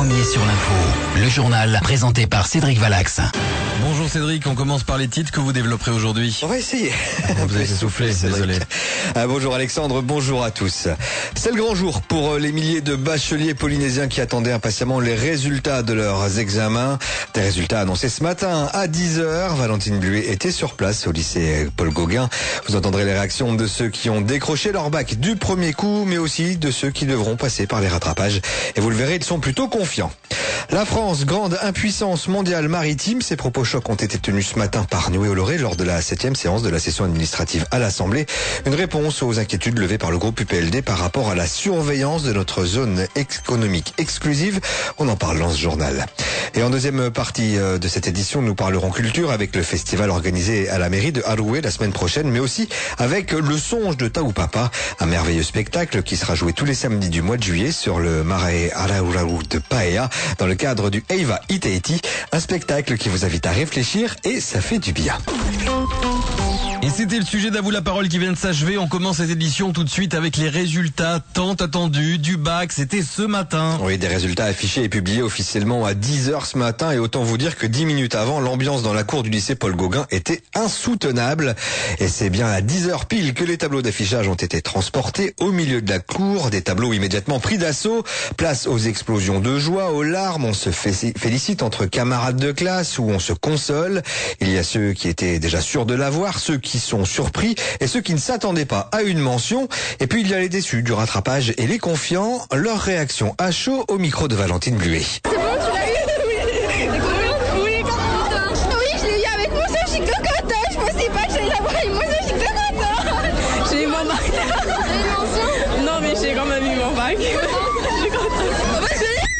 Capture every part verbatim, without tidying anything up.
premier sur l'info, le journal présenté par Cédric Valax. Bonjour Cédric, on commence par les titres que vous développerez aujourd'hui. On va essayer. Vous avez soufflé, désolé. Ah, bonjour Alexandre, bonjour à tous. C'est le grand jour pour les milliers de bacheliers polynésiens qui attendaient impatiemment les résultats de leurs examens. Des résultats annoncés ce matin à dix heures. Valentine Bluet était sur place au lycée Paul Gauguin. Vous entendrez les réactions de ceux qui ont décroché leur bac du premier coup, mais aussi de ceux qui devront passer par les rattrapages. Et vous le verrez, ils sont plutôt confiants. La France, grande impuissance mondiale maritime, ces propos chocs ont été tenus ce matin par Noué Holloré lors de la septième séance de la session administrative à l'Assemblée. Une réponse aux inquiétudes levées par le groupe U P L D par rapport à la surveillance de notre zone économique exclusive. On en parle dans ce journal. Et en deuxième partie de cette édition, nous parlerons culture avec le festival organisé à la mairie de Aroué la semaine prochaine, mais aussi avec le songe de Taupapa, un merveilleux spectacle qui sera joué tous les samedis du mois de juillet sur le Marae Araurau de Paea dans le cadre du Eiva Itaiti, un spectacle qui vous invite à réfléchir et ça fait du bien. Et c'était le sujet d'À vous la parole qui vient de s'achever. On commence cette édition tout de suite avec les résultats tant attendus du bac. C'était ce matin. Oui, des résultats affichés et publiés officiellement à dix heures ce matin. Et autant vous dire que dix minutes avant, l'ambiance dans la cour du lycée Paul Gauguin était insoutenable. Et c'est bien à dix heures pile que les tableaux d'affichage ont été transportés au milieu de la cour. Des tableaux immédiatement pris d'assaut. Place aux explosions de joie, aux larmes. On se félicite entre camarades de classe ou on se console. Il y a ceux qui étaient déjà sûrs de l'avoir, ceux qui qui sont surpris et ceux qui ne s'attendaient pas à une mention. Et puis il y a les déçus du rattrapage et les confiants. Leur réaction à chaud au micro de Valentine Bluet. C'est bon, tu l'as eu? Oui. Oui, oui, je l'ai eu avec moi, ça, je suis cocotte. Je pensais pas que j'allais l'avoir avec moi, ça, je suis cocotte. J'ai eu mon bac. Non, mais j'ai quand même eu mon bac. Je suis contente.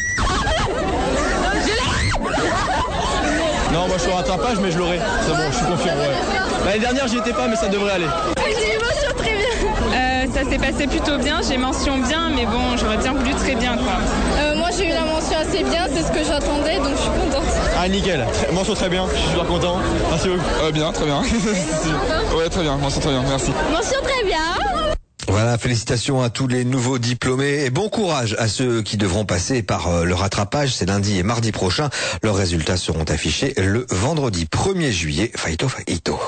Je l'ai. Non, moi je suis au rattrapage, mais je l'aurai. C'est bon, je suis confiant. Ouais. L'année dernière, j'y étais pas, mais ça devrait aller. J'ai eu mention très bien. Euh, ça s'est passé plutôt bien. J'ai mention bien, mais bon, j'aurais bien voulu très bien, quoi. Euh, moi, j'ai eu la mention assez bien, c'est ce que j'attendais, donc je suis contente. Ah, nickel. Mention très bien. Je suis super content. Merci beaucoup. Euh, bien, très bien. Ouais, très bien. Mention très bien. Merci. Mention très bien. Voilà, félicitations à tous les nouveaux diplômés et bon courage à ceux qui devront passer par le rattrapage. C'est lundi et mardi prochain. Leurs résultats seront affichés le vendredi premier juillet. Faito, faito.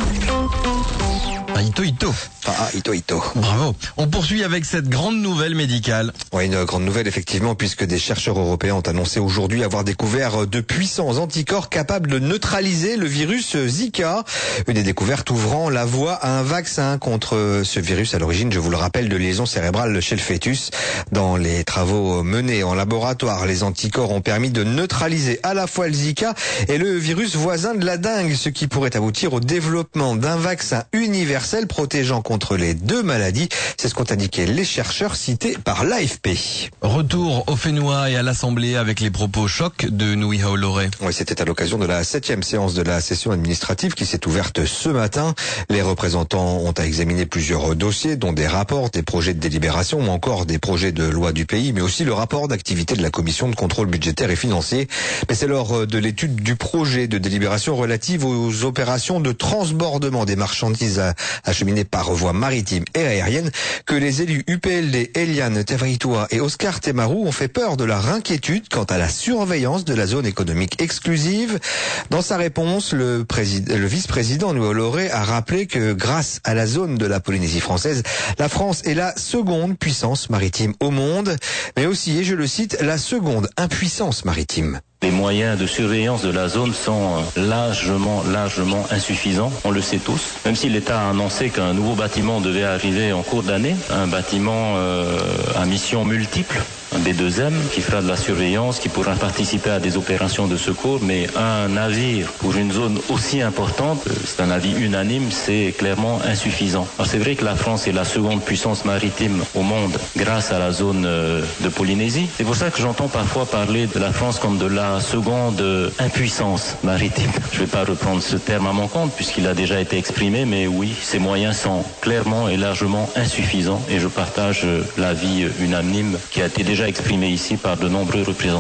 Ah, Ito, Ito. Ah, Ito, Ito. Bravo. On poursuit avec cette grande nouvelle médicale. Oui, une grande nouvelle effectivement, puisque des chercheurs européens ont annoncé aujourd'hui avoir découvert de puissants anticorps capables de neutraliser le virus Zika. Une des découvertes ouvrant la voie à un vaccin contre ce virus à l'origine, je vous le rappelle, de lésions cérébrales chez le fœtus. Dans les travaux menés en laboratoire, les anticorps ont permis de neutraliser à la fois le Zika et le virus voisin de la dengue, ce qui pourrait aboutir au développement d'un vaccin universel protégeant contre les deux maladies. C'est ce qu'ont indiqué les chercheurs cités par l'A F P. Retour au Fénois et à l'Assemblée avec les propos chocs de Noué Holloré. Oui, c'était à l'occasion de la septième séance de la session administrative qui s'est ouverte ce matin. Les représentants ont à examiner plusieurs dossiers, dont des rapports, des projets de délibération ou encore des projets de loi du pays, mais aussi le rapport d'activité de la commission de contrôle budgétaire et financier. Mais c'est lors de l'étude du projet de délibération relative aux opérations de transbordement des marchandises acheminées par voie maritime et aérienne que les élus U P L D, Eliane Tevritua et Oscar Temarou ont fait peur de leur inquiétude quant à la surveillance de la zone économique exclusive. Dans sa réponse, le, le vice-président Noué Holloré a rappelé que grâce à la zone de la Polynésie française, la France est la seconde puissance maritime au monde, mais aussi, et je le cite, la seconde impuissance maritime. Les moyens de surveillance de la zone sont largement, largement insuffisants, on le sait tous. Même si l'État a annoncé qu'un nouveau bâtiment devait arriver en cours d'année, un bâtiment euh, à mission multiple, un B deux M qui fera de la surveillance, qui pourra participer à des opérations de secours, mais un navire pour une zone aussi importante, c'est un avis unanime, c'est clairement insuffisant. Alors c'est vrai que la France est la seconde puissance maritime au monde grâce à la zone de Polynésie. C'est pour ça que j'entends parfois parler de la France comme de la seconde impuissance maritime. Je ne vais pas reprendre ce terme à mon compte puisqu'il a déjà été exprimé, mais oui, ces moyens sont clairement et largement insuffisants et je partage l'avis unanime qui a été déjà exprimé ici par de nombreux représentants.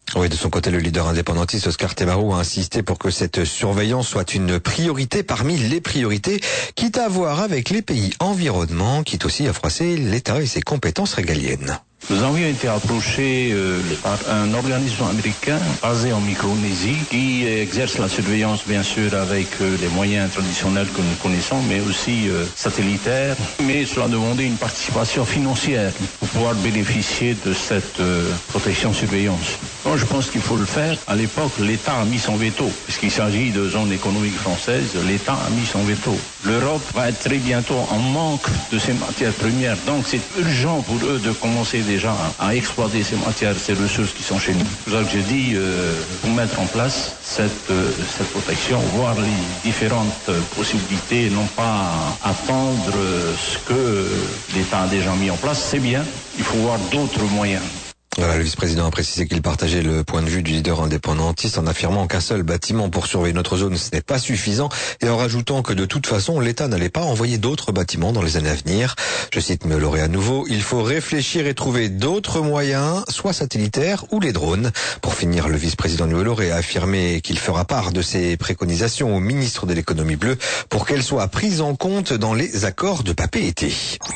Oui, de son côté, le leader indépendantiste Oscar Temaru a insisté pour que cette surveillance soit une priorité parmi les priorités, quitte à voir avec les pays environnement, quitte aussi à froisser l'État et ses compétences régaliennes. Nous avions été approchés euh, par un organisme américain basé en Micronésie qui exerce la surveillance bien sûr avec euh, les moyens traditionnels que nous connaissons mais aussi euh, satellitaires. Mais cela demandait une participation financière pour pouvoir bénéficier de cette euh, protection surveillance. Moi je pense qu'il faut le faire. À l'époque l'État a mis son veto puisqu'il s'agit de zone économique française. L'État a mis son veto. L'Europe va être très bientôt en manque de ces matières premières. Donc c'est urgent pour eux de commencer déjà à, à exploiter ces matières, ces ressources qui sont chez nous. C'est pour ça que j'ai dit, euh, pour mettre en place cette, euh, cette protection, voir les différentes euh, possibilités, non pas attendre euh, ce que l'État a déjà mis en place, c'est bien, il faut voir d'autres moyens. Voilà, le vice-président a précisé qu'il partageait le point de vue du leader indépendantiste en affirmant qu'un seul bâtiment pour surveiller notre zone, ce n'est pas suffisant et en rajoutant que de toute façon, l'État n'allait pas envoyer d'autres bâtiments dans les années à venir. Je cite Meoloré à nouveau, il faut réfléchir et trouver d'autres moyens, soit satellitaires ou les drones. Pour finir, le vice-président Meoloré a affirmé qu'il fera part de ses préconisations au ministre de l'économie bleue pour qu'elles soient prises en compte dans les accords de Papeete.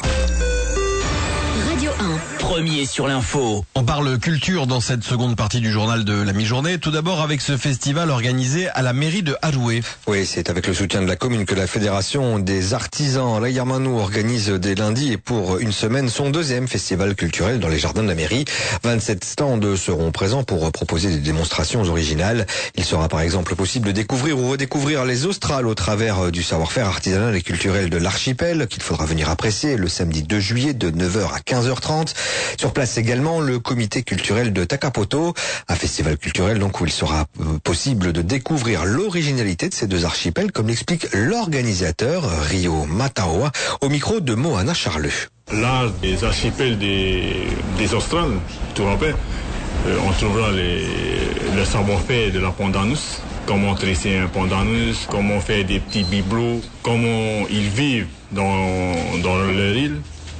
Radio un. Premier sur l'info. On parle culture dans cette seconde partie du journal de la mi-journée. Tout d'abord avec ce festival organisé à la mairie de Haroué. Oui, c'est avec le soutien de la commune que la fédération des artisans Rayarmanou organise dès lundi et pour une semaine son deuxième festival culturel dans les jardins de la mairie. vingt-sept stands seront présents pour proposer des démonstrations originales. Il sera par exemple possible de découvrir ou redécouvrir les Australes au travers du savoir-faire artisanal et culturel de l'archipel qu'il faudra venir apprécier le samedi deux juillet de neuf heures à quinze heures trente. Sur place également le comité culturel de Takapoto, un festival culturel donc où il sera possible de découvrir l'originalité de ces deux archipels, comme l'explique l'organisateur Rio Mataoa au micro de Moana Charleux. L'art des archipels des, des Australes, tout rappelle, euh, on trouvera les, le savoir-faire de la pandanus, comment tresser un pandanus, comment faire des petits bibelots, comment ils vivent dans, dans leur île.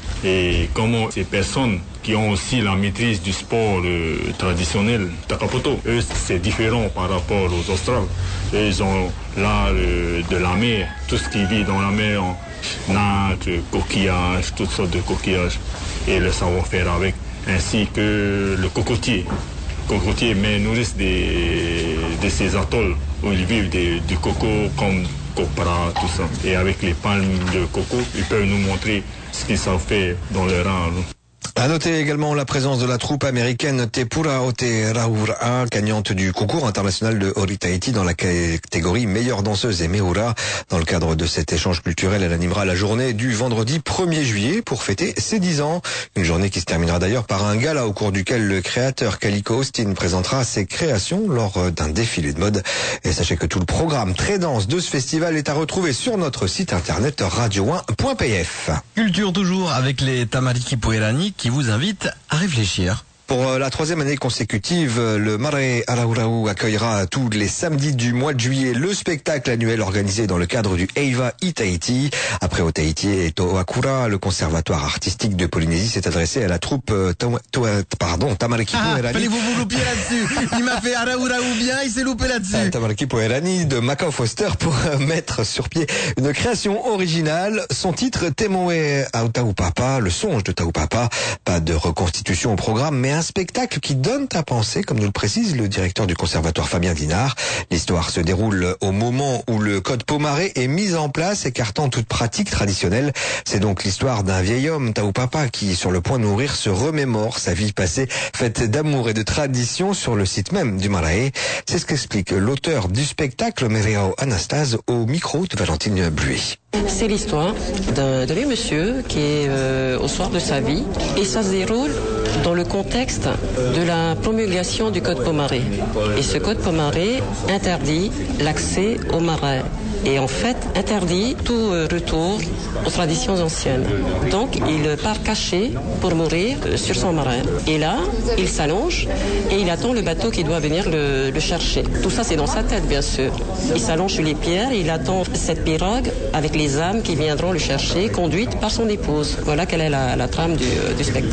Et comment ces personnes qui ont aussi la maîtrise du sport euh, traditionnel Takapoto, eux c'est différent par rapport aux Australes. Eux, ils ont l'art euh, de la mer, tout ce qui vit dans la mer, en nage, coquillages, toutes sortes de coquillages et le savoir-faire avec, ainsi que le cocotier. Cocotier, mais nourrissent des, de ces atolls où ils vivent des, du coco comme copra, tout ça. Et avec les palmes de coco, ils peuvent nous montrer ce qu'ils savent faire dans leur art. À noter également la présence de la troupe américaine Te Pura o Te Raura, gagnante du concours international de Ori Tahiti dans la catégorie meilleure danseuse et Meura. Dans le cadre de cet échange culturel, elle animera la journée du vendredi premier juillet pour fêter ses dix ans. Une journée qui se terminera d'ailleurs par un gala au cours duquel le créateur Calico Austin présentera ses créations lors d'un défilé de mode. Et sachez que tout le programme très dense de ce festival est à retrouver sur notre site internet radio un point p f. Culture toujours avec les Tamariki Puerani qui vous invite à réfléchir. Pour la troisième année consécutive, le Marae Araurau accueillera tous les samedis du mois de juillet le spectacle annuel organisé dans le cadre du Eiva i Tahiti. Après au Tahiti et Toakura, le conservatoire artistique de Polynésie s'est adressé à la troupe to, to, pardon, Tamariki ah, Puerani. Fallait-vous vous loupiez là-dessus. Il m'a fait Araurau bien, il s'est loupé là-dessus. Tamariki Puerani de Macau Foster pour mettre sur pied une création originale. Son titre, Temoe au Taupapa, le songe de Taupapa. Pas de reconstitution au programme, mais un Un spectacle qui donne à penser, comme nous le précise le directeur du conservatoire Fabien Dinard. L'histoire se déroule au moment où le code Pomaré est mis en place, écartant toute pratique traditionnelle. C'est donc l'histoire d'un vieil homme, Taupapa, qui, sur le point de mourir, se remémore sa vie passée, faite d'amour et de tradition sur le site même du Marae. C'est ce qu'explique l'auteur du spectacle, Mereao Anastase, au micro de Valentine Bluet. C'est l'histoire d'un vieux monsieur qui est euh, au soir de sa vie et ça se déroule dans le contexte de la promulgation du Code Pomaré. Et ce Code Pomaré interdit l'accès au marais et en fait interdit tout euh, retour aux traditions anciennes. Donc il part caché pour mourir euh, sur son marais. Et là, il s'allonge et il attend le bateau qui doit venir le, le chercher. Tout ça c'est dans sa tête bien sûr. Il s'allonge sur les pierres et il attend cette pirogue avec les âmes qui viendront le chercher, conduites par son épouse. Voilà quelle est la, la trame du, du spectacle.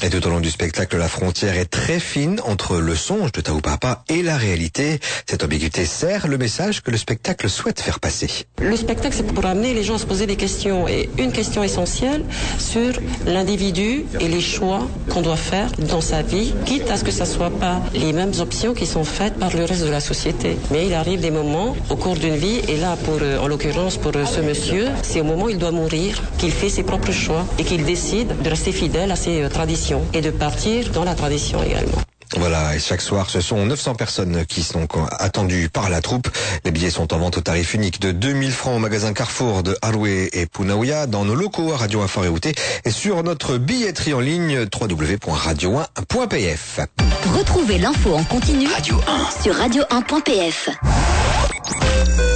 Et tout au long du spectacle, la frontière est très fine entre le songe de Taou Papa et la réalité. Cette ambiguïté sert le message que le spectacle souhaite faire passer. Le spectacle, c'est pour amener les gens à se poser des questions. Et une question essentielle sur l'individu et les choix qu'on doit faire dans sa vie, quitte à ce que ça soit pas les mêmes options qui sont faites par le reste de la société. Mais il arrive des moments au cours d'une vie, et là, pour, en l'occurrence pour ce monsieur, c'est au moment où il doit mourir qu'il fait ses propres choix et qu'il décide de rester fidèle à ses traditions et de partir dans la tradition également. Voilà, et chaque soir, ce sont neuf cents personnes qui sont attendues par la troupe. Les billets sont en vente au tarif unique de deux mille francs au magasin Carrefour de Aroué et Punaouia, dans nos locaux à Radio un Fort-Écouté et sur notre billetterie en ligne w w w point radio un point p f. Retrouvez l'info en continu Radio un sur radio un point p f.